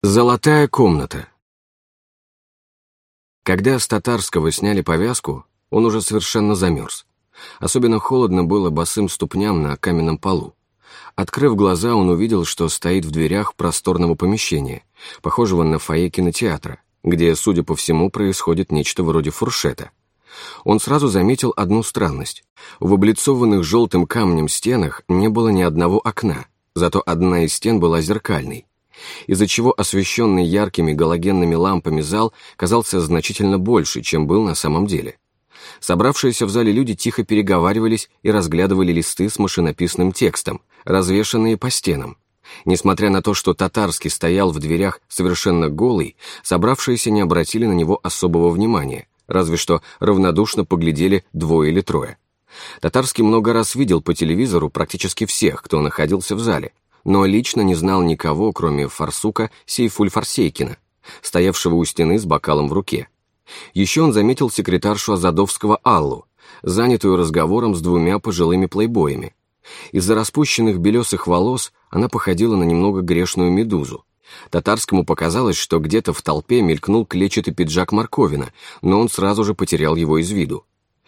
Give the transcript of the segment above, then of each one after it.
Золотая комната. Когда с татарского сняли повязку, он уже совершенно замерз. Особенно холодно было босым ступням на каменном полу. Открыв глаза, он увидел, что стоит в дверях просторного помещения, похожего на фойе кинотеатра, где, судя по всему, происходит нечто вроде фуршета. Он сразу заметил одну странность. В облицованных желтым камнем стенах не было ни одного окна, зато одна из стен была зеркальной, из-за чего освещенный яркими галогенными лампами зал казался значительно больше, чем был на самом деле. Собравшиеся в зале люди тихо переговаривались и разглядывали листы с машинописным текстом, развешанные по стенам. Несмотря на то, что татарский стоял в дверях совершенно голый, собравшиеся не обратили на него особого внимания, разве что равнодушно поглядели двое или трое. Татарский много раз видел по телевизору практически всех, кто находился в зале, но лично не знал никого, кроме Фарсука Сейфуль-Фарсейкина, стоявшего у стены с бокалом в руке. Еще он заметил секретаршу Азадовского Аллу, занятую разговором с двумя пожилыми плейбоями. Из-за распущенных белесых волос она походила на немного грешную медузу. Татарскому показалось, что где-то в толпе мелькнул клетчатый пиджак Марковина, но он сразу же потерял его из виду.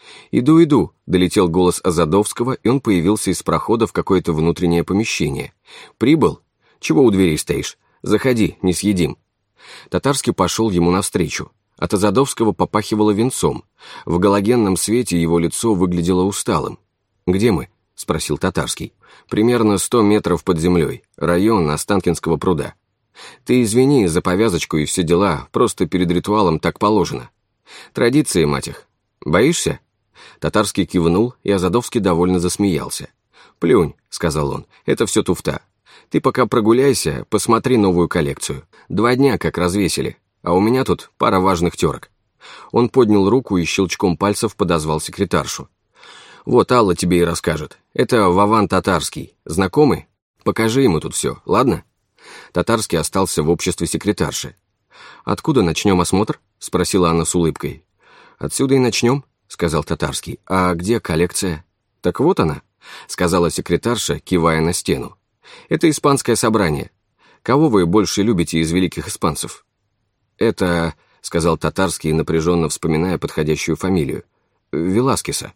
«Иду», — долетел голос Азадовского, и он появился из прохода в какое-то внутреннее помещение. «Прибыл? Чего у дверей стоишь? Заходи, не съедим». Татарский пошел ему навстречу. От Азадовского попахивало винцом. В галогенном свете его лицо выглядело усталым. «Где мы?» — спросил Татарский. «Примерно 100 метров под землей. Район Останкинского пруда. Ты извини за повязочку и все дела, просто перед ритуалом так положено. Традиции, мать их. Боишься?» Татарский кивнул, и Азадовский довольно засмеялся. «Плюнь», — сказал он, — «это все туфта. Ты пока прогуляйся, посмотри новую коллекцию. 2 дня как развесили, а у меня тут пара важных терок». Он поднял руку и щелчком пальцев подозвал секретаршу. «Вот Алла тебе и расскажет. Это Вован Татарский. Знакомый? Покажи ему тут все, ладно?» Татарский остался в обществе секретарши. «Откуда начнем осмотр?» — спросила она с улыбкой. «Отсюда и начнем», — сказал Татарский. «А где коллекция?» «Так вот она», — сказала секретарша, кивая на стену. «Это испанское собрание. Кого вы больше любите из великих испанцев?» «Это», — сказал Татарский, напряженно вспоминая подходящую фамилию, — «Веласкеса».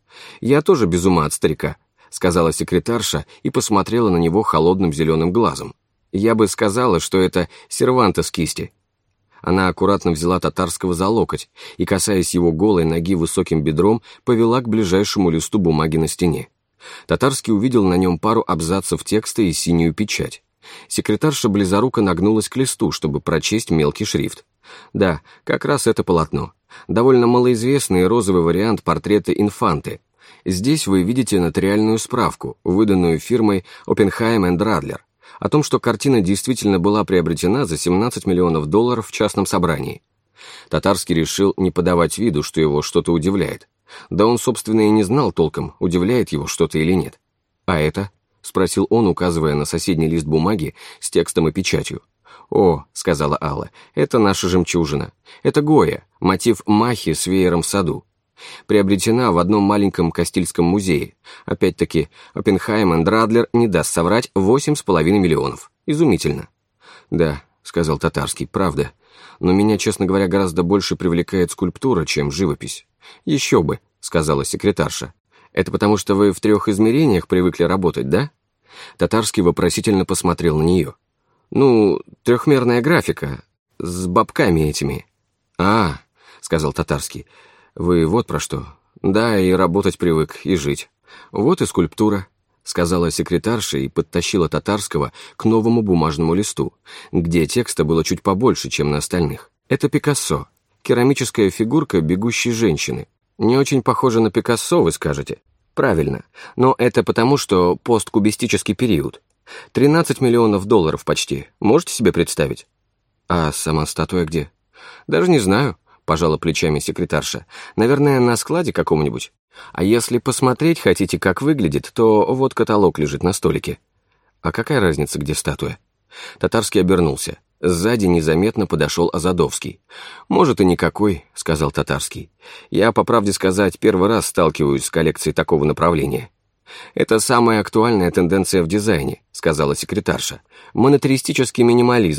«Я тоже без ума от старика», — сказала секретарша и посмотрела на него холодным зеленым глазом. «Я бы сказала, что это Сервантес кисти». Она аккуратно взяла Татарского за локоть и, касаясь его голой ноги высоким бедром, повела к ближайшему листу бумаги на стене. Татарский увидел на нем пару абзацев текста и синюю печать. Секретарша близоруко нагнулась к листу, чтобы прочесть мелкий шрифт. Да, как раз это полотно. Довольно малоизвестный розовый вариант портрета инфанты. Здесь вы видите нотариальную справку, выданную фирмой Оппенхайм энд Радлер, о том, что картина действительно была приобретена за $17 миллионов в частном собрании. Татарский решил не подавать виду, что его что-то удивляет. Да он, собственно, и не знал толком, удивляет его что-то или нет. «А это?» — спросил он, указывая на соседний лист бумаги с текстом и печатью. «О», — сказала Алла, — «это наша жемчужина. Это Гойя, мотив Махи с веером в саду. Приобретена в одном маленьком Кастильском музее. Опять-таки, Оппенхайм энд Радлер не даст соврать, 8,5 миллионов. Изумительно». «Да», — сказал Татарский, — «правда. Но меня, честно говоря, гораздо больше привлекает скульптура, чем живопись». «Еще бы», — сказала секретарша. «Это потому, что вы в 3 измерениях привыкли работать, да?» Татарский вопросительно посмотрел на нее. «Ну, 3-мерная графика, с бабками этими». «А, — сказал Татарский, — вы вот про что. Да, и работать привык, и жить. Вот и скульптура», — сказала секретарша и подтащила Татарского к новому бумажному листу, где текста было чуть побольше, чем на остальных. «Это Пикассо. Керамическая фигурка бегущей женщины. Не очень похоже на Пикассо, вы скажете. Правильно. Но это потому, что посткубистический период. $13 миллионов почти. Можете себе представить?» «А сама статуя где?» «Даже не знаю», — пожала плечами секретарша. «Наверное, на складе каком-нибудь. А если посмотреть хотите, как выглядит, то вот каталог лежит на столике». «А какая разница, где статуя?» Татарский обернулся. Сзади незаметно подошел Азадовский. «Может, и никакой», — сказал Татарский. «Я, по правде сказать, первый раз сталкиваюсь с коллекцией такого направления». «Это самая актуальная тенденция в дизайне», — сказала секретарша. «Монетаристический минимализм».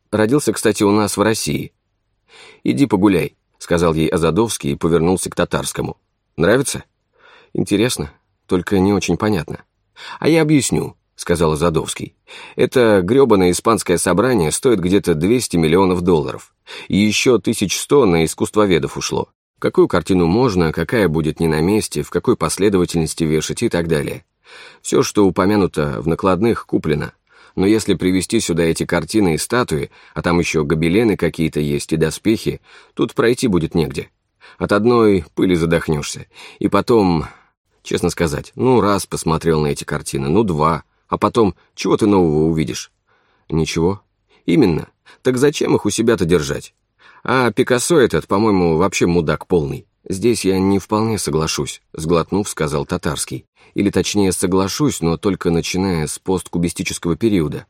Родился, кстати, у нас в России. «Иди погуляй», — сказал ей Азадовский и повернулся к Татарскому. «Нравится?» «Интересно, только не очень понятно». «А я объясню», — сказал Азадовский. «Это грёбаное испанское собрание стоит где-то 200 миллионов долларов. И еще 1100 на искусствоведов ушло. Какую картину можно, какая будет не на месте, в какой последовательности вешать и так далее. Все, что упомянуто в накладных, куплено. Но если привезти сюда эти картины и статуи, а там еще гобелены какие-то есть и доспехи, тут пройти будет негде. От одной пыли задохнешься. И потом, честно сказать, раз посмотрел на эти картины, два, а потом, чего ты нового увидишь? Ничего. Именно. Так зачем их у себя-то держать? А Пикассо этот, по-моему, вообще мудак полный. Здесь я не вполне соглашусь, сглотнув, сказал Татарский. Или точнее соглашусь, но только начиная с посткубистического периода.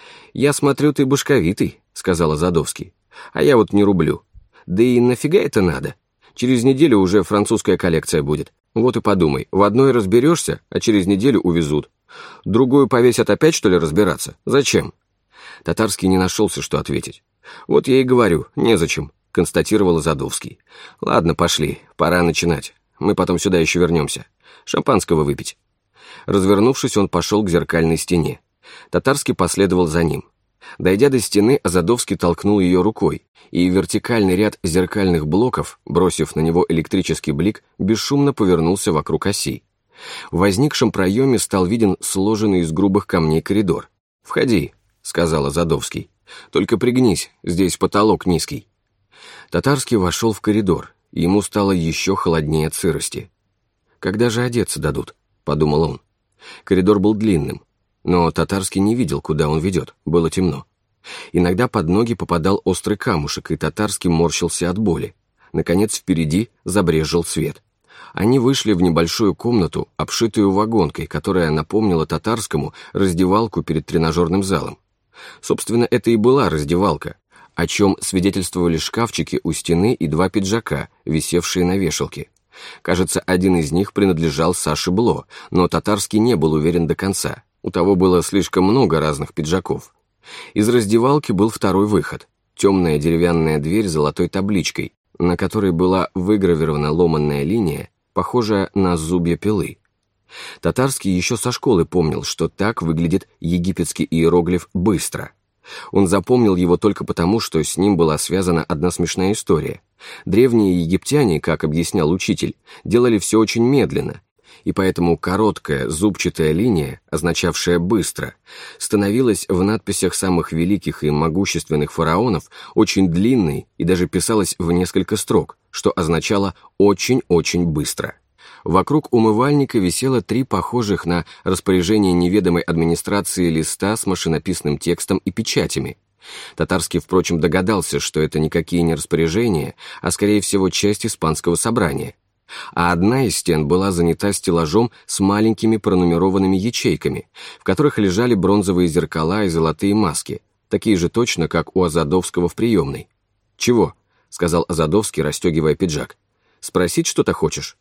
«Я смотрю, ты башковитый», — сказал Азадовский. «А я вот не рублю. Да и нафига это надо? Через неделю уже французская коллекция будет. Вот и подумай, в одной разберешься, а через неделю увезут. Другую повесят опять, что ли, разбираться? Зачем?» Татарский не нашелся, что ответить. «Вот я и говорю, незачем», — констатировал Азадовский. «Ладно, пошли, пора начинать. Мы потом сюда еще вернемся. Шампанского выпить». Развернувшись, он пошел к зеркальной стене. Татарский последовал за ним. Дойдя до стены, Азадовский толкнул ее рукой, и вертикальный ряд зеркальных блоков, бросив на него электрический блик, бесшумно повернулся вокруг оси. В возникшем проеме стал виден сложенный из грубых камней коридор. «Входи», — сказал Азадовский. «Только пригнись, здесь потолок низкий». Татарский вошел в коридор, и ему стало еще холоднее от сырости. «Когда же одеться дадут?» — подумал он. Коридор был длинным, но Татарский не видел, куда он ведет, было темно. Иногда под ноги попадал острый камушек, и Татарский морщился от боли. Наконец впереди забрезжил свет. Они вышли в небольшую комнату, обшитую вагонкой, которая напомнила Татарскому раздевалку перед тренажерным залом. Собственно, это и была раздевалка, о чем свидетельствовали шкафчики у стены и два пиджака, висевшие на вешалке. Кажется, один из них принадлежал Саше Бло, но Татарский не был уверен до конца. У того было слишком много разных пиджаков. Из раздевалки был второй выход. Темная деревянная дверь с золотой табличкой, на которой была выгравирована ломанная линия, похожая на зубья пилы. Татарский еще со школы помнил, что так выглядит египетский иероглиф «быстро». Он запомнил его только потому, что с ним была связана одна смешная история. Древние египтяне, как объяснял учитель, делали все очень медленно, и поэтому короткая зубчатая линия, означавшая «быстро», становилась в надписях самых великих и могущественных фараонов очень длинной и даже писалась в несколько строк, что означало «очень-очень быстро». Вокруг умывальника висело 3 похожих на распоряжение неведомой администрации листа с машинописным текстом и печатями. Татарский, впрочем, догадался, что это никакие не распоряжения, а, скорее всего, часть испанского собрания. А одна из стен была занята стеллажом с маленькими пронумерованными ячейками, в которых лежали бронзовые зеркала и золотые маски, такие же точно, как у Азадовского в приемной. «Чего?» — сказал Азадовский, расстегивая пиджак. «Спросить что-то хочешь?»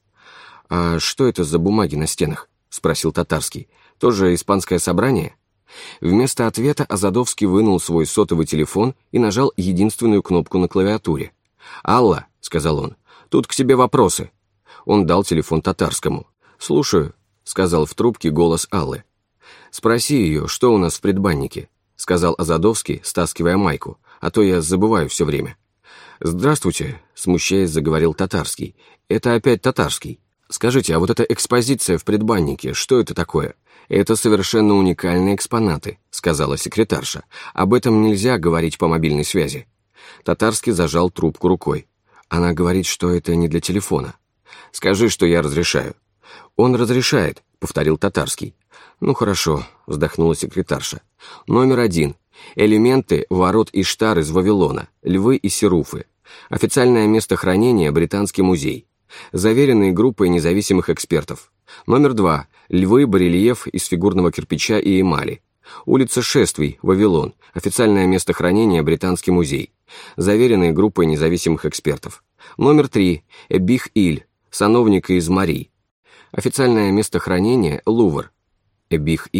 «А что это за бумаги на стенах?» — спросил Татарский. «Тоже испанское собрание?» Вместо ответа Азадовский вынул свой сотовый телефон и нажал единственную кнопку на клавиатуре. «Алла», — сказал он, — «тут к тебе вопросы». Он дал телефон Татарскому. «Слушаю», — сказал в трубке голос Аллы. «Спроси ее, что у нас в предбаннике», — сказал Азадовский, стаскивая майку, «а то я забываю все время». «Здравствуйте», — смущаясь, заговорил Татарский. «Это опять Татарский. Скажите, а вот эта экспозиция в предбаннике, что это такое?» «Это совершенно уникальные экспонаты», — сказала секретарша. «Об этом нельзя говорить по мобильной связи». Татарский зажал трубку рукой. Она говорит, что это не для телефона. «Скажи, что я разрешаю». «Он разрешает», — повторил Татарский. «Ну хорошо», — вздохнула секретарша. «Номер 1. Элементы ворот Иштар из Вавилона, львы и серуфы. Официальное место хранения — Британский музей. Заверенные группой независимых экспертов. Номер 2. Львы, барельеф из фигурного кирпича и эмали. Улица Шествий, Вавилон. Официальное место хранения — Британский музей. Заверенные группой независимых экспертов. Номер 3. Эбих-Иль, сановник из Мари. Официальное место хранения — Лувр. Эбих-Иль —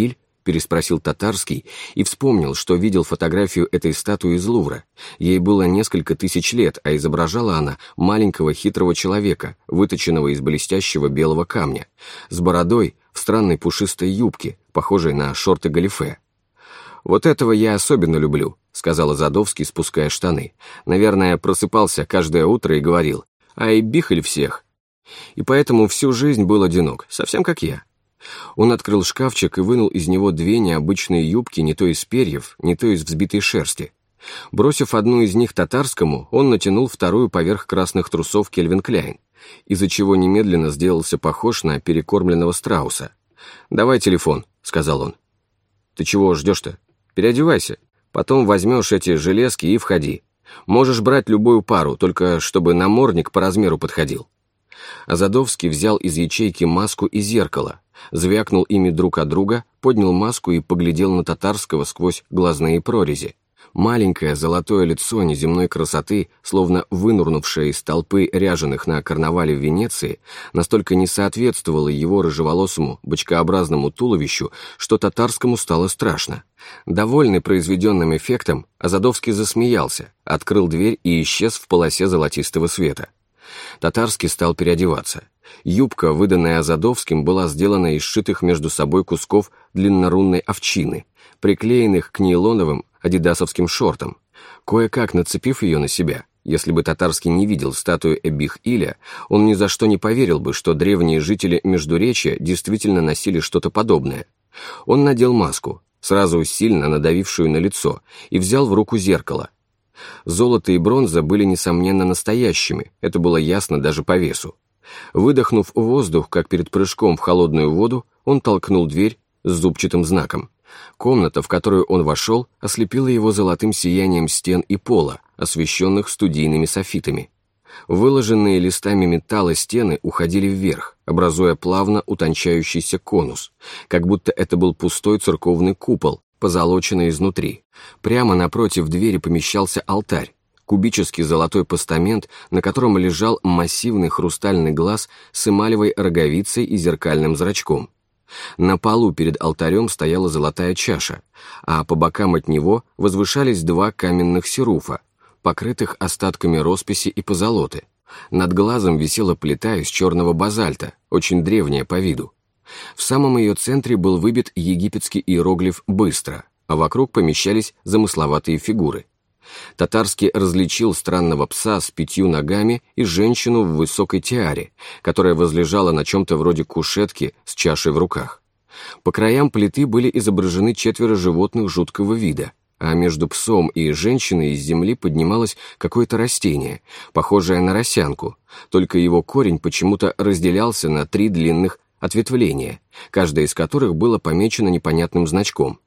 переспросил Татарский и вспомнил, что видел фотографию этой статуи из Лувра. Ей было несколько тысяч лет, а изображала она маленького хитрого человека, выточенного из блестящего белого камня, с бородой в странной пушистой юбке, похожей на шорты галифе. «Вот этого я особенно люблю», — сказал Азадовский, спуская штаны. «Наверное, просыпался каждое утро и говорил: ай, бихаль всех!» И поэтому всю жизнь был одинок, совсем как я. Он открыл шкафчик и вынул из него две необычные юбки, не то из перьев, не то из взбитой шерсти. Бросив одну из них Татарскому, он натянул вторую поверх красных трусов Кельвин Кляйн, из-за чего немедленно сделался похож на перекормленного страуса. «Давай телефон», — сказал он. «Ты чего ждешь-то? Переодевайся, потом возьмешь эти железки и входи. Можешь брать любую пару, только чтобы намордник по размеру подходил». Азадовский взял из ячейки маску и зеркало, звякнул ими друг от друга, поднял маску и поглядел на Татарского сквозь глазные прорези. Маленькое золотое лицо неземной красоты, словно вынурнувшее из толпы ряженых на карнавале в Венеции, настолько не соответствовало его рыжеволосому, бочкообразному туловищу, что Татарскому стало страшно. Довольный произведенным эффектом, Азадовский засмеялся, открыл дверь и исчез в полосе золотистого света. Татарский стал переодеваться. Юбка, выданная Азадовским, была сделана из сшитых между собой кусков длиннорунной овчины, приклеенных к нейлоновым адидасовским шортам. Кое-как нацепив ее на себя, если бы Татарский не видел статую Эбих-Иля, он ни за что не поверил бы, что древние жители Междуречья действительно носили что-то подобное. Он надел маску, сразу сильно надавившую на лицо, и взял в руку зеркало. Золото и бронза были, несомненно, настоящими, это было ясно даже по весу. Выдохнув воздух, как перед прыжком в холодную воду, он толкнул дверь с зубчатым знаком. Комната, в которую он вошел, ослепила его золотым сиянием стен и пола, освещенных студийными софитами. Выложенные листами металла стены уходили вверх, образуя плавно утончающийся конус, как будто это был пустой церковный купол, позолоченный изнутри. Прямо напротив двери помещался алтарь, кубический золотой постамент, на котором лежал массивный хрустальный глаз с эмалевой роговицей и зеркальным зрачком. На полу перед алтарем стояла золотая чаша, а по бокам от него возвышались два каменных серуфа, покрытых остатками росписи и позолоты. Над глазом висела плита из черного базальта, очень древняя по виду. В самом ее центре был выбит египетский иероглиф «Быстро», а вокруг помещались замысловатые фигуры. Татарский различил странного пса с 5 ногами и женщину в высокой тиаре, которая возлежала на чем-то вроде кушетки с чашей в руках. По краям плиты были изображены 4 животных жуткого вида, а между псом и женщиной из земли поднималось какое-то растение, похожее на росянку, только его корень почему-то разделялся на 3 длинных ответвления, каждое из которых было помечено непонятным значком.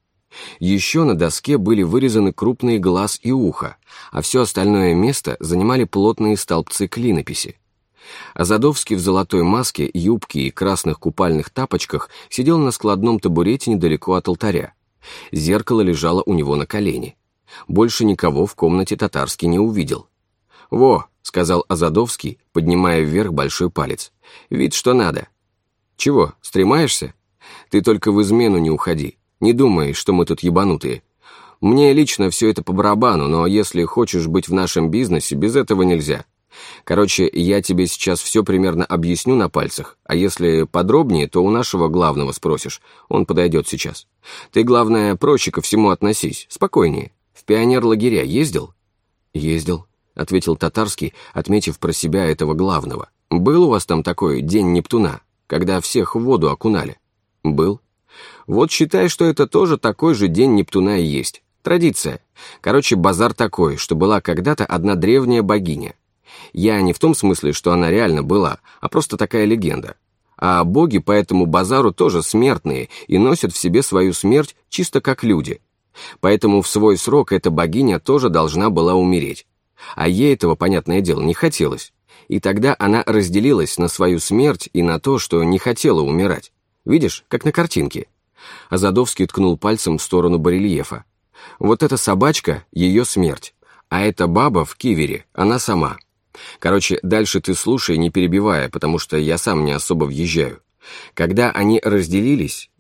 Еще на доске были вырезаны крупные глаз и ухо, а все остальное место занимали плотные столбцы клинописи. Азадовский в золотой маске, юбке и красных купальных тапочках сидел на складном табурете недалеко от алтаря. Зеркало лежало у него на колене. Больше никого в комнате Татарский не увидел. «Во», — сказал Азадовский, поднимая вверх большой палец, — «вид что надо». «Чего, стремаешься? Ты только в измену не уходи. Не думай, что мы тут ебанутые. Мне лично все это по барабану, но если хочешь быть в нашем бизнесе, без этого нельзя. Короче, я тебе сейчас все примерно объясню на пальцах, а если подробнее, то у нашего главного спросишь, он подойдет сейчас. Ты, главное, проще ко всему относись, спокойнее. В пионерлагеря ездил?» «Ездил», — ответил Татарский, отметив про себя этого главного. «Был у вас там такой день Нептуна, когда всех в воду окунали?» «Был». «Вот считай, что это тоже такой же день Нептуна и есть. Традиция. Короче, базар такой, что была когда-то одна древняя богиня. Я не в том смысле, что она реально была, а просто такая легенда. А боги по этому базару тоже смертные и носят в себе свою смерть чисто как люди. Поэтому в свой срок эта богиня тоже должна была умереть. А ей этого, понятное дело, не хотелось. И тогда она разделилась на свою смерть и на то, что не хотела умирать. Видишь, как на картинке». Азадовский ткнул пальцем в сторону барельефа. «Вот эта собачка — ее смерть, а эта баба в кивере, она сама. Короче, дальше ты слушай, не перебивая, потому что я сам не особо въезжаю. Когда они разделились,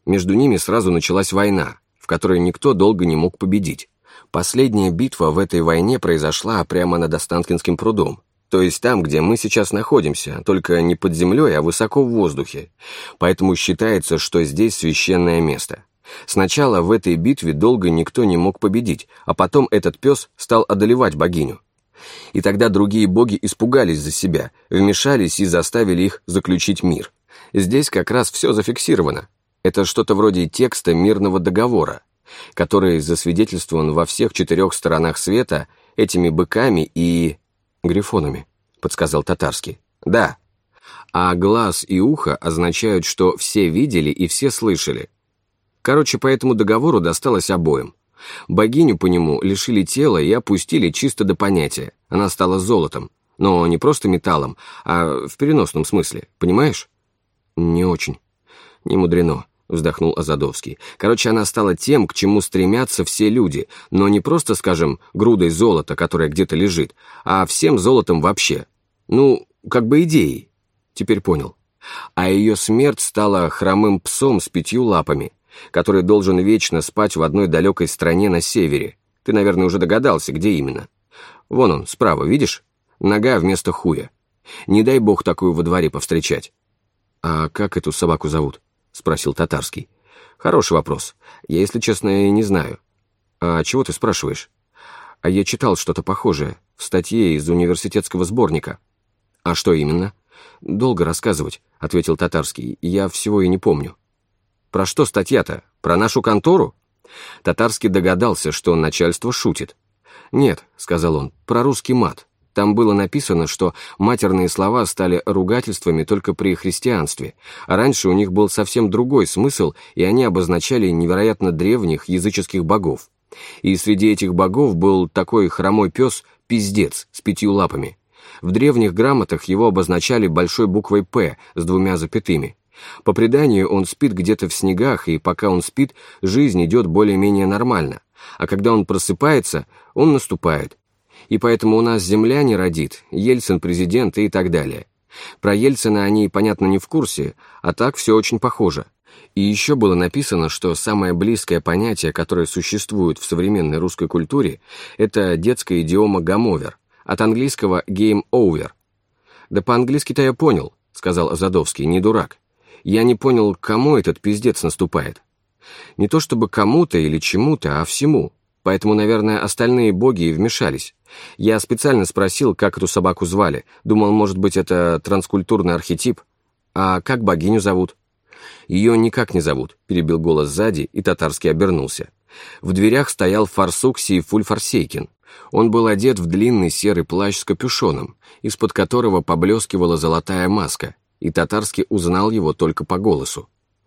Между ними сразу началась война, в которой никто долго не мог победить. Последняя битва в этой войне произошла прямо над Останкинским прудом, то есть там, где мы сейчас находимся, только не под землей, а высоко в воздухе. Поэтому считается, что здесь священное место. Сначала в этой битве долго никто не мог победить, а потом этот пес стал одолевать богиню. И тогда другие боги испугались за себя, вмешались и заставили их заключить мир. Здесь как раз все зафиксировано. Это что-то вроде текста мирного договора, который засвидетельствован во всех 4 сторонах света этими быками и... «Грифонами», — подсказал Татарский. «Да. А глаз и ухо означают, что все видели и все слышали. Короче, по этому договору досталось обоим. Богиню по нему лишили тела и опустили чисто до понятия. Она стала золотом, но не просто металлом, а в переносном смысле, понимаешь?» «Не очень. Не мудрено», — вздохнул Азадовский. «Короче, она стала тем, к чему стремятся все люди, но не просто, скажем, грудой золота, которая где-то лежит, а всем золотом вообще. Ну, как бы идеей. Теперь понял. А ее смерть стала хромым псом с 5 лапами, который должен вечно спать в одной далекой стране на севере. Ты, наверное, уже догадался, где именно. Вон он, справа, видишь? Нога вместо хуя. Не дай бог такую во дворе повстречать». «А как эту собаку зовут?» — спросил Татарский. «Хороший вопрос. Я, если честно, и не знаю». «А чего ты спрашиваешь?» «А я читал что-то похожее в статье из университетского сборника». «А что именно?» «Долго рассказывать», — ответил Татарский. «Я всего и не помню». «Про что статья-то? Про нашу контору?» Татарский догадался, что начальство шутит. «Нет», — сказал он, — «про русский мат. Там было написано, что матерные слова стали ругательствами только при христианстве, а раньше у них был совсем другой смысл, и они обозначали невероятно древних языческих богов. И среди этих богов был такой хромой пес Пиздец с 5 лапами. В древних грамотах его обозначали большой буквой «П» с 2 запятыми. По преданию, он спит где-то в снегах, и пока он спит, жизнь идет более-менее нормально, а когда он просыпается, он наступает. И поэтому у нас земля не родит, Ельцин президент и так далее. Про Ельцина они, понятно, не в курсе, а так все очень похоже. И еще было написано, что самое близкое понятие, которое существует в современной русской культуре, это детская идиома «гамовер», от английского «game over». «Да по-английски-то я понял», — сказал Азадовский, — «не дурак. Я не понял, кому этот пиздец наступает. Не то чтобы кому-то или чему-то, а всему. Поэтому, наверное, остальные боги и вмешались. Я специально спросил, как эту собаку звали. Думал, может быть, это транскультурный архетип. А как богиню зовут?» «Ее никак не зовут», — перебил голос сзади, и Татарский обернулся. В дверях стоял Фарсук Сейфуль Фарсейкин. Он был одет в длинный серый плащ с капюшоном, из-под которого поблескивала золотая маска, и Татарский узнал его только по голосу.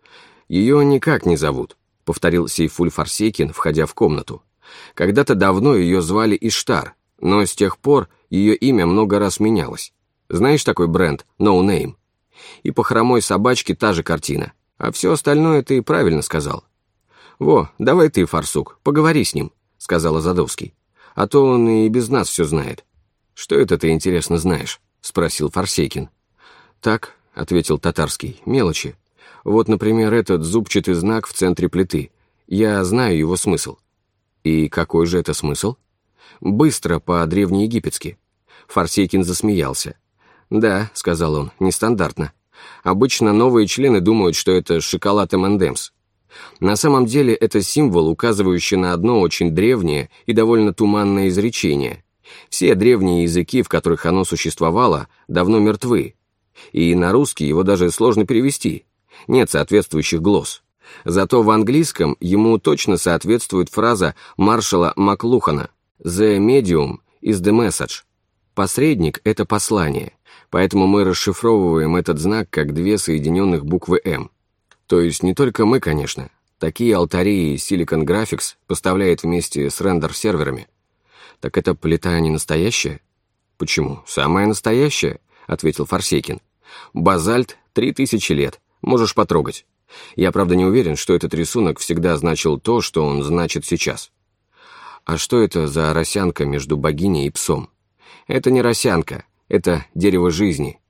«Ее никак не зовут», — повторил Сейфуль Фарсейкин, входя в комнату. «Когда-то давно ее звали Иштар, но с тех пор ее имя много раз менялось. Знаешь такой бренд No Name? И по хромой собачке та же картина, а все остальное ты правильно сказал». «Во, давай ты, Фарсук, поговори с ним», — сказал Азадовский. «А то он и без нас все знает». «Что это ты, интересно, знаешь?» — спросил Фарсейкин. «Так», — ответил Татарский, — «мелочи. Вот, например, этот зубчатый знак в центре плиты. Я знаю его смысл». «И какой же это смысл?» «Быстро, по-древнеегипетски». Фарсейкин засмеялся. «Да», — сказал он, — «нестандартно. Обычно новые члены думают, что это шоколад M&M's. На самом деле это символ, указывающий на одно очень древнее и довольно туманное изречение. Все древние языки, в которых оно существовало, давно мертвы. И на русский его даже сложно перевести. Нет соответствующих глосс. Зато в английском ему точно соответствует фраза маршала Маклухана «The medium is the message». Посредник — это послание, поэтому мы расшифровываем этот знак как 2 соединенных буквы «М». То есть не только мы, конечно. Такие алтари и Silicon Graphics поставляет вместе с рендер-серверами. Так эта плита не настоящая? Почему? Самая настоящая, ответил Фарсейкин. Базальт 3000 лет. Можешь потрогать. Я, правда, не уверен, что этот рисунок всегда значил то, что он значит сейчас. А что это за росянка между богиней и псом? Это не росянка, это дерево жизни,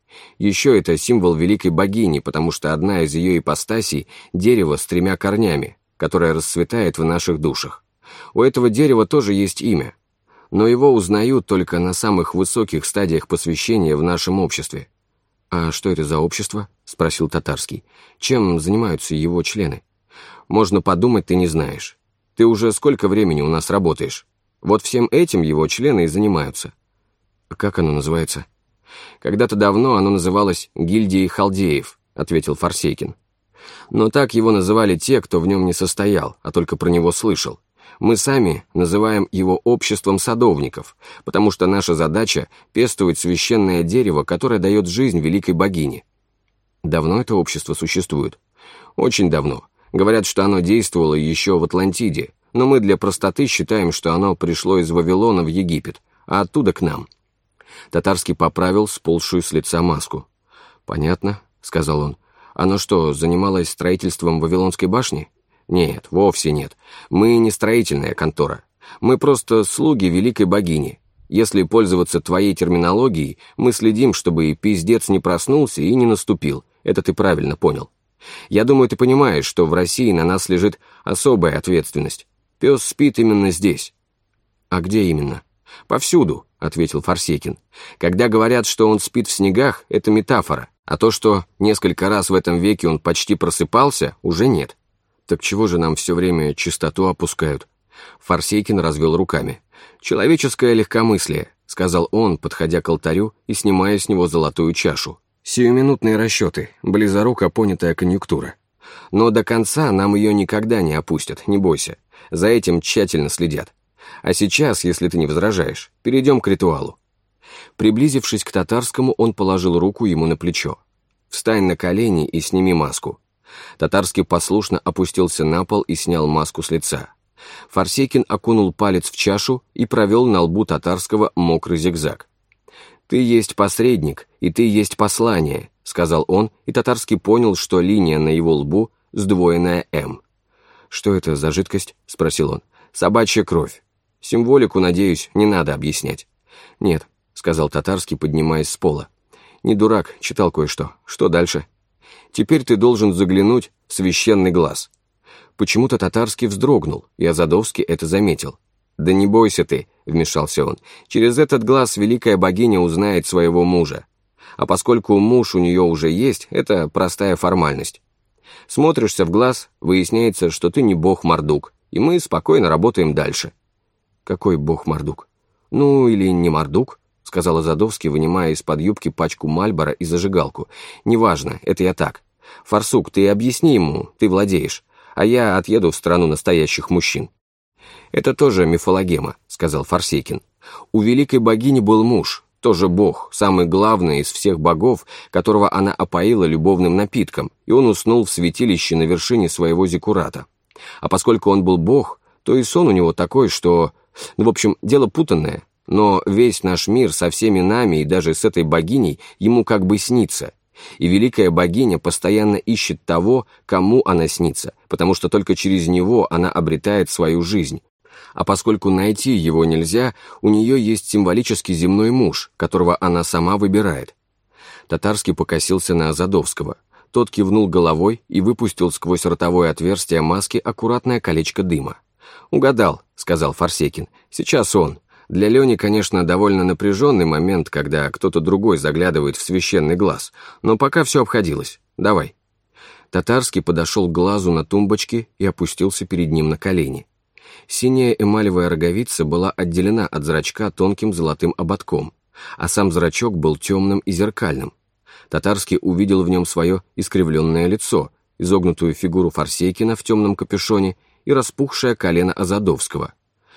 Еще это символ великой богини, потому что одна из ее ипостасей – дерево с 3 корнями, которое расцветает в наших душах. У этого дерева тоже есть имя, но его узнают только на самых высоких стадиях посвящения в нашем обществе. «А что это за общество?» – спросил Татарский. «Чем занимаются его члены?» «Можно подумать, ты не знаешь. Ты уже сколько времени у нас работаешь? Вот всем этим его члены и занимаются». «Как оно называется?» «Когда-то давно оно называлось «Гильдией халдеев», — ответил Форсейкин. «Но так его называли те, кто в нем не состоял, а только про него слышал. Мы сами называем его обществом садовников, потому что наша задача — пестовать священное дерево, которое дает жизнь великой богине». «Давно это общество существует?» «Очень давно. Говорят, что оно действовало еще в Атлантиде, но мы для простоты считаем, что оно пришло из Вавилона в Египет, а оттуда к нам». Татарский поправил сползшую с лица маску. «Понятно», — сказал он. «Оно что, занималось строительством Вавилонской башни?» «Нет, вовсе нет. Мы не строительная контора. Мы просто слуги великой богини. Если пользоваться твоей терминологией, мы следим, чтобы пиздец не проснулся и не наступил. Это ты правильно понял. Я думаю, ты понимаешь, что в России на нас лежит особая ответственность. Пес спит именно здесь». «А где именно?» «Повсюду», — ответил Форсейкин. «Когда говорят, что он спит в снегах, это метафора, а то, что несколько раз в этом веке он почти просыпался, уже нет». «Так чего же нам все время чистоту опускают?» Форсейкин развел руками. «Человеческое легкомыслие», — сказал он, подходя к алтарю и снимая с него золотую чашу. «Сиюминутные расчеты, близоруко понятая конъюнктура. Но до конца нам ее никогда не опустят, не бойся. За этим тщательно следят. А сейчас, если ты не возражаешь, перейдем к ритуалу». Приблизившись к Татарскому, он положил руку ему на плечо. «Встань на колени и сними маску». Татарский послушно опустился на пол и снял маску с лица. Форсейкин окунул палец в чашу и провел на лбу Татарского мокрый зигзаг. «Ты есть посредник, и ты есть послание», — сказал он, и Татарский понял, что линия на его лбу сдвоенная «М». «Что это за жидкость?» — спросил он. «Собачья кровь. Символику, надеюсь, не надо объяснять». «Нет», — сказал Татарский, поднимаясь с пола. «Не дурак, читал кое-что. Что дальше?» «Теперь ты должен заглянуть в священный глаз». Почему-то Татарский вздрогнул, и Азадовский это заметил. «Да не бойся ты», — вмешался он. «Через этот глаз великая богиня узнает своего мужа. А поскольку муж у нее уже есть, это простая формальность. Смотришься в глаз, выясняется, что ты не бог Мардук, и мы спокойно работаем дальше». «Какой бог Мардук?» «Ну, или не Мардук», — сказал Азадовский, вынимая из-под юбки пачку Мальбора и зажигалку. «Неважно, это я так. Форсук, ты объясни ему, ты владеешь, а я отъеду в страну настоящих мужчин». «Это тоже мифологема», — сказал Форсейкин. «У великой богини был муж, тоже бог, самый главный из всех богов, которого она опоила любовным напитком, и он уснул в святилище на вершине своего зиккурата. А поскольку он был бог, то и сон у него такой, что... Ну, в общем, дело путанное, но весь наш мир со всеми нами и даже с этой богиней ему как бы снится. И великая богиня постоянно ищет того, кому она снится, потому что только через него она обретает свою жизнь. А поскольку найти его нельзя, у нее есть символический земной муж, которого она сама выбирает». Татарский покосился на Азадовского. Тот кивнул головой и выпустил сквозь ротовое отверстие маски аккуратное колечко дыма. «Угадал», — сказал Форсейкин. «Сейчас он. Для Лени, конечно, довольно напряженный момент, когда кто-то другой заглядывает в священный глаз, но пока все обходилось. Давай». Татарский подошел к глазу на тумбочке и опустился перед ним на колени. Синяя эмалевая роговица была отделена от зрачка тонким золотым ободком, а сам зрачок был темным и зеркальным. Татарский увидел в нем свое искривленное лицо, изогнутую фигуру Форсейкина в темном капюшоне и распухшее колено Азадовского.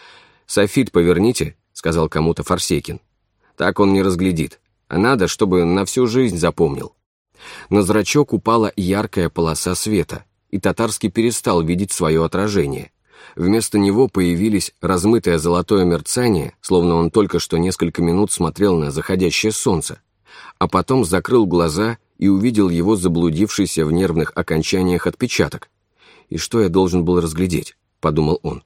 «Софит поверните», — сказал кому-то Форсейкин. «Так он не разглядит, а надо, чтобы на всю жизнь запомнил». На зрачок упала яркая полоса света, и Татарский перестал видеть свое отражение. Вместо него появились размытое золотое мерцание, словно он только что несколько минут смотрел на заходящее солнце, а потом закрыл глаза и увидел его заблудившийся в нервных окончаниях отпечаток. «И что я должен был разглядеть?» — подумал он.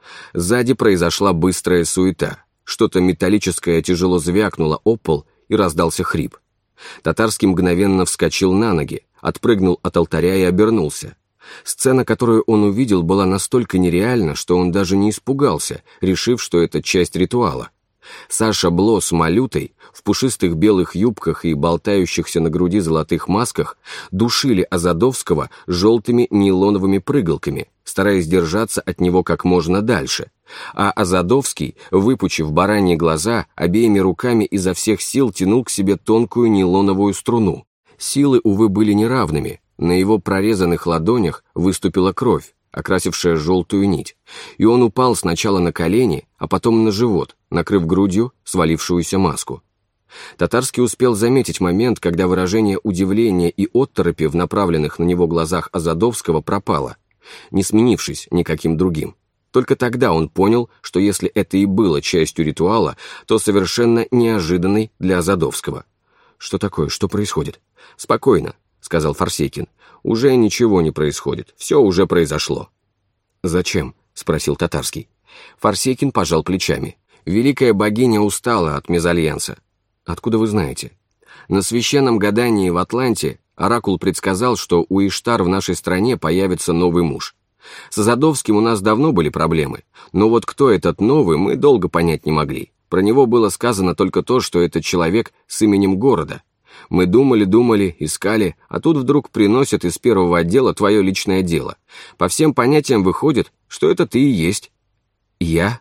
Сзади произошла быстрая суета. Что-то металлическое тяжело звякнуло об пол, и раздался хрип. Татарский мгновенно вскочил на ноги, отпрыгнул от алтаря и обернулся. Сцена, которую он увидел, была настолько нереальна, что он даже не испугался, решив, что это часть ритуала. Саша Бло с Малютой в пушистых белых юбках и болтающихся на груди золотых масках душили Азадовского желтыми нейлоновыми прыгалками, стараясь держаться от него как можно дальше, а Азадовский, выпучив бараньи глаза, обеими руками изо всех сил тянул к себе тонкую нейлоновую струну. Силы, увы, были неравными, на его прорезанных ладонях выступила кровь, окрасившая желтую нить, и он упал сначала на колени, а потом на живот, накрыв грудью свалившуюся маску. Татарский успел заметить момент, когда выражение удивления и отторопи в направленных на него глазах Азадовского пропало, не сменившись никаким другим. Только тогда он понял, что если это и было частью ритуала, то совершенно неожиданной для Азадовского. «Что такое? Что происходит?» «Спокойно», — сказал Форсейкин. «Уже ничего не происходит. Все уже произошло». «Зачем?» — спросил Татарский. Форсейкин пожал плечами. «Великая богиня устала от мезальянса». «Откуда вы знаете?» «На священном гадании в Атланте оракул предсказал, что у Иштар в нашей стране появится новый муж. С Азадовским у нас давно были проблемы, но вот кто этот новый, мы долго понять не могли. Про него было сказано только то, что это человек с именем города. Мы думали, искали, а тут вдруг приносят из первого отдела твое личное дело. По всем понятиям выходит, что это ты и есть». «Я?»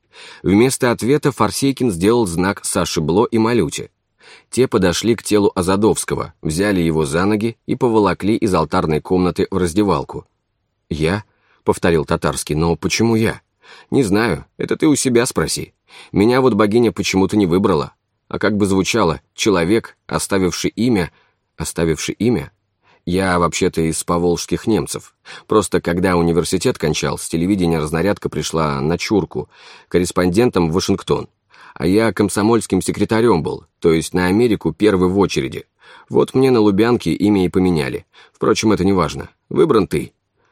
Вместо ответа Форсейкин сделал знак Саше Бло и Малюте. Те подошли к телу Азадовского, взяли его за ноги и поволокли из алтарной комнаты в раздевалку. «Я?» — повторил Татарский. «Но почему я?» «Не знаю, это ты у себя спроси. Меня вот богиня почему-то не выбрала. А как бы звучало «человек, оставивший имя». «Оставивший имя?» Я вообще-то из поволжских немцев. Просто когда университет кончал, с телевидения разнарядка пришла на чурку, корреспондентом в Вашингтон. А я комсомольским секретарем был, то есть на Америку первый в очереди. Вот мне на Лубянке имя и поменяли. Впрочем, это не важно. Выбран ты».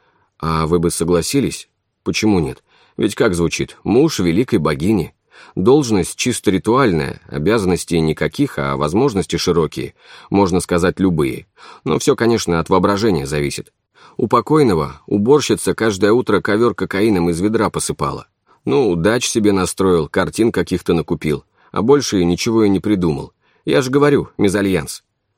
«А вы бы согласились?» «Почему нет? Ведь как звучит? Муж великой богини. Должность чисто ритуальная, обязанностей никаких, а возможности широкие, можно сказать, любые. Но все, конечно, от воображения зависит. У покойного уборщица каждое утро ковер кокаином из ведра посыпала. Ну, дач себе настроил, картин каких-то накупил, а больше ничего и не придумал. Я же говорю, мезальянс».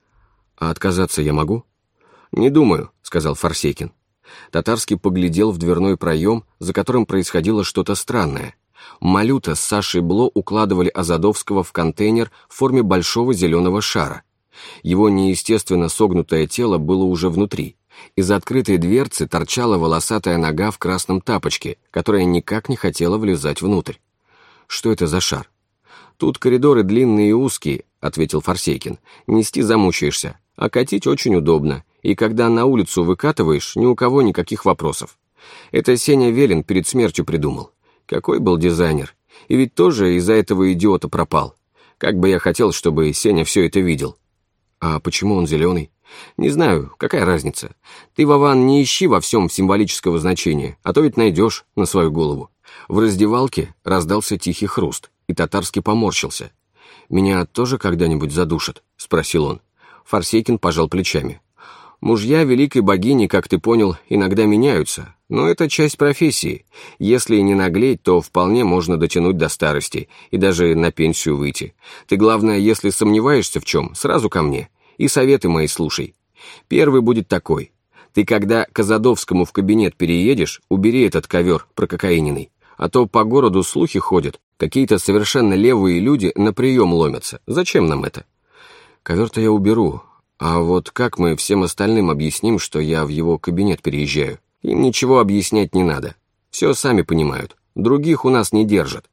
«А отказаться я могу?» «Не думаю», — сказал Форсейкин. Татарский поглядел в дверной проем, за которым происходило что-то странное. Малюта с Сашей Бло укладывали Азадовского в контейнер в форме большого зеленого шара. Его неестественно согнутое тело было уже внутри. Из открытой дверцы торчала волосатая нога в красном тапочке, которая никак не хотела влезать внутрь. «Что это за шар?» «Тут коридоры длинные и узкие», — ответил Форсейкин. «Нести замучаешься, а катить очень удобно, и когда на улицу выкатываешь, ни у кого никаких вопросов. Это Сеня Велин перед смертью придумал. Какой был дизайнер. И ведь тоже из-за этого идиота пропал. Как бы я хотел, чтобы Сеня все это видел». «А почему он зеленый?» «Не знаю, какая разница. Ты, Вован, не ищи во всем символического значения, а то ведь найдешь на свою голову». В раздевалке раздался тихий хруст, и Татарский поморщился. «Меня тоже когда-нибудь задушат?» — спросил он. Форсейкин пожал плечами. «Мужья великой богини, как ты понял, иногда меняются, но это часть профессии. Если не наглеть, то вполне можно дотянуть до старости и даже на пенсию выйти. Ты, главное, если сомневаешься в чем, сразу ко мне. И советы мои слушай. Первый будет такой. Ты, когда к Азадовскому в кабинет переедешь, убери этот ковер прококаиненный. А то по городу слухи ходят, какие-то совершенно левые люди на прием ломятся. Зачем нам это?» «Ковер-то я уберу. А вот как мы всем остальным объясним, что я в его кабинет переезжаю? Им ничего объяснять не надо. Все сами понимают. Других у нас не держат».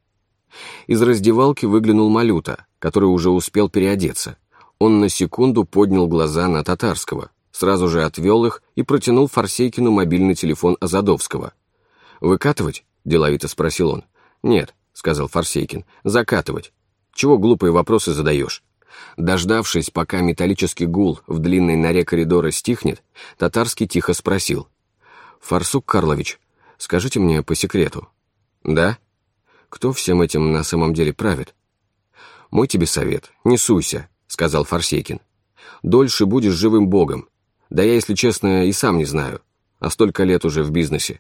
Из раздевалки выглянул Малюта, который уже успел переодеться. Он на секунду поднял глаза на Татарского, сразу же отвел их и протянул Форсейкину мобильный телефон Азадовского. «Выкатывать?» — деловито спросил он. «Нет», — сказал Форсейкин, — «закатывать. Чего глупые вопросы задаешь?» Дождавшись, пока металлический гул в длинной норе коридора стихнет, Татарский тихо спросил. «Фарсук Карлович, скажите мне по секрету». «Да? Кто всем этим на самом деле правит?» «Мой тебе совет, не суйся», — сказал Форсейкин. Дольше будешь живым богом. Да я, если честно, и сам не знаю. А столько лет уже в бизнесе».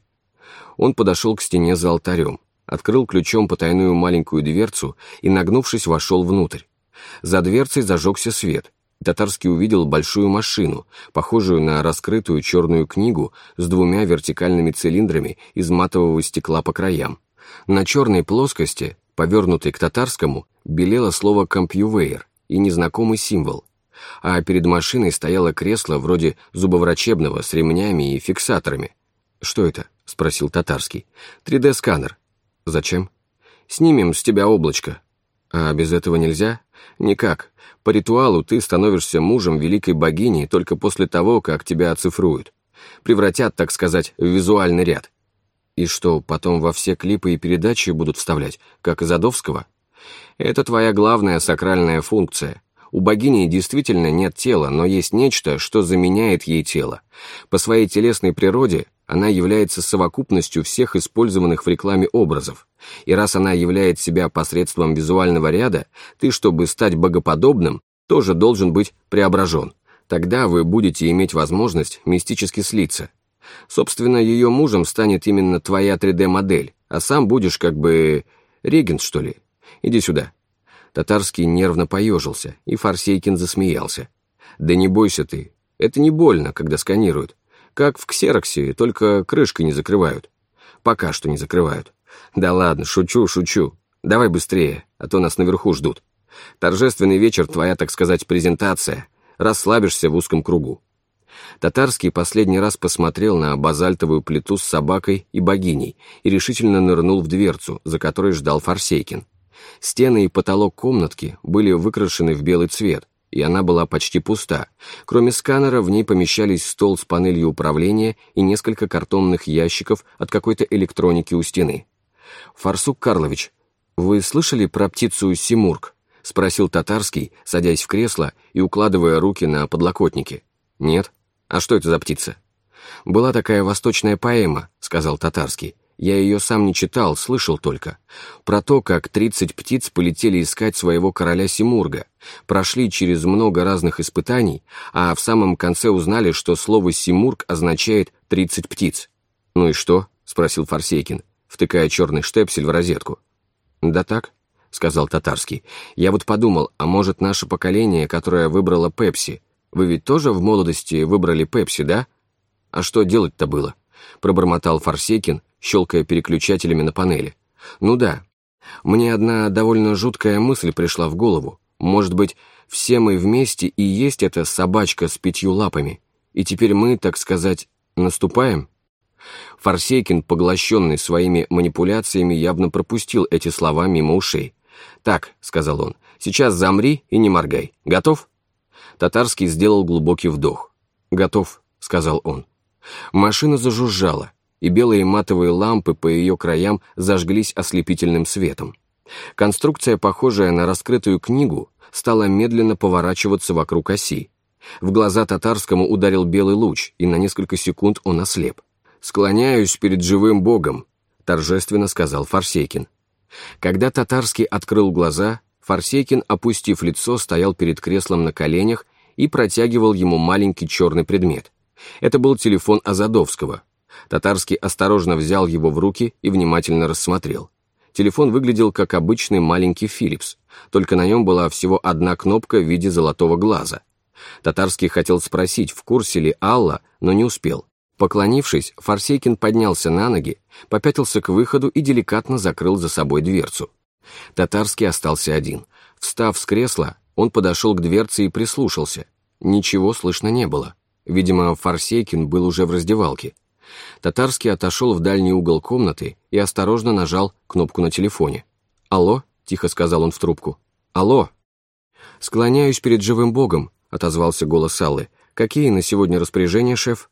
Он подошел к стене за алтарем, открыл ключом потайную маленькую дверцу и, нагнувшись, вошел внутрь. За дверцей зажегся свет. Татарский увидел большую машину, похожую на раскрытую черную книгу с двумя вертикальными цилиндрами из матового стекла по краям. На черной плоскости, повернутой к татарскому, белело слово «компьювейр» и незнакомый символ. А перед машиной стояло кресло вроде зубоврачебного с ремнями и фиксаторами. «Что это?» — спросил татарский. «3D-сканер». «Зачем?» «Снимем с тебя облачко». «А без этого нельзя?» «Никак. По ритуалу ты становишься мужем великой богини только после того, как тебя оцифруют. Превратят, так сказать, в визуальный ряд». «И что, потом во все клипы и передачи будут вставлять, как из Адовского?» «Это твоя главная сакральная функция. У богини действительно нет тела, но есть нечто, что заменяет ей тело. По своей телесной природе она является совокупностью всех использованных в рекламе образов. И раз она являет себя посредством визуального ряда, ты, чтобы стать богоподобным, тоже должен быть преображен. Тогда вы будете иметь возможность мистически слиться. Собственно, ее мужем станет именно твоя 3D-модель, а сам будешь как бы регент, что ли. Иди сюда». Татарский нервно поежился, и Форсейкин засмеялся. «Да не бойся ты, это не больно, когда сканируют. Как в ксероксе, только крышкой не закрывают. Пока что не закрывают. Да ладно, шучу. Давай быстрее, а то нас наверху ждут. Торжественный вечер, твоя, так сказать, презентация. Расслабишься в узком кругу». Татарский последний раз посмотрел на базальтовую плиту с собакой и богиней и решительно нырнул в дверцу, за которой ждал Форсейкин. Стены и потолок комнатки были выкрашены в белый цвет, и она была почти пуста. Кроме сканера, в ней помещались стол с панелью управления и несколько картонных ящиков от какой-то электроники у стены. «Фарсук Карлович, вы слышали про птицу Симург?» — спросил Татарский, садясь в кресло и укладывая руки на подлокотники. «Нет? А что это за птица?» «Была такая восточная поэма», — сказал Татарский. «Я ее сам не читал, слышал только. Про то, как 30 птиц полетели искать своего короля Симурга, прошли через много разных испытаний, а в самом конце узнали, что слово «Симург» означает 30 птиц». «Ну и что?» — спросил Форсейкин, втыкая черный штепсель в розетку. «Да так», — сказал Татарский. «Я вот подумал, а может наше поколение, которое выбрало Пепси? Вы ведь тоже в молодости выбрали Пепси, да? А что делать-то было?» — пробормотал Форсейкин, щелкая переключателями на панели. «Ну да. Мне одна довольно жуткая мысль пришла в голову. Может быть, все мы вместе и есть эта собачка с 5 лапами, и теперь мы, так сказать, наступаем?» Форсейкин, поглощенный своими манипуляциями, явно пропустил эти слова мимо ушей. «Так», — сказал он, — «сейчас замри и не моргай. Готов?» Татарский сделал глубокий вдох. «Готов», — сказал он. Машина зажужжала, и белые матовые лампы по ее краям зажглись ослепительным светом. Конструкция, похожая на раскрытую книгу, стала медленно поворачиваться вокруг оси. В глаза Татарскому ударил белый луч, и на несколько секунд он ослеп. «Склоняюсь перед живым богом», — торжественно сказал Форсейкин. Когда Татарский открыл глаза, Форсейкин, опустив лицо, стоял перед креслом на коленях и протягивал ему маленький черный предмет. Это был телефон Азадовского. Татарский осторожно взял его в руки и внимательно рассмотрел. Телефон выглядел как обычный маленький Philips, только на нем была всего одна кнопка в виде золотого глаза. Татарский хотел спросить, в курсе ли Алла, но не успел. Поклонившись, Форсейкин поднялся на ноги, попятился к выходу и деликатно закрыл за собой дверцу. Татарский остался один. Встав с кресла, он подошел к дверце и прислушался. Ничего слышно не было. Видимо, Форсейкин был уже в раздевалке. Татарский отошел в дальний угол комнаты и осторожно нажал кнопку на телефоне. «Алло?» — тихо сказал он в трубку. «Алло!» «Склоняюсь перед живым богом», — отозвался голос Аллы. «Какие на сегодня распоряжения, шеф?»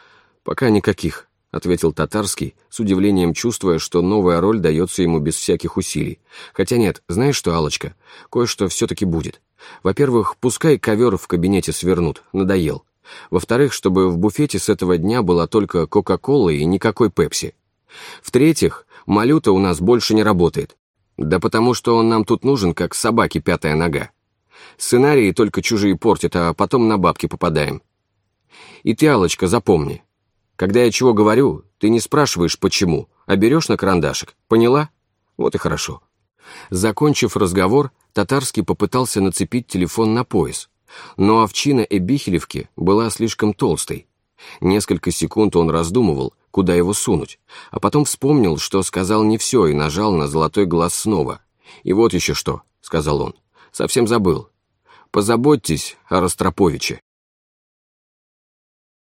«Пока никаких», — ответил Татарский, с удивлением чувствуя, что новая роль дается ему без всяких усилий. «Хотя нет, знаешь что, Аллочка, кое-что все-таки будет. Во-первых, пускай ковер в кабинете свернут, надоел. Во-вторых, чтобы в буфете с этого дня была только Кока-Кола и никакой Пепси. В-третьих, Малюта у нас больше не работает. Да потому что он нам тут нужен, как собаке пятая нога. Сценарии только чужие портят, а потом на бабки попадаем. И ты, Аллочка, запомни. Когда я чего говорю, ты не спрашиваешь почему, а берешь на карандашик. Поняла? Вот и хорошо». Закончив разговор, Татарский попытался нацепить телефон на пояс, но овчина Эбихелевки была слишком толстой. Несколько секунд он раздумывал, куда его сунуть, а потом вспомнил, что сказал не все, и нажал на золотой глаз снова. «И вот еще что», — сказал он, — «совсем забыл. Позаботьтесь о Ростроповиче».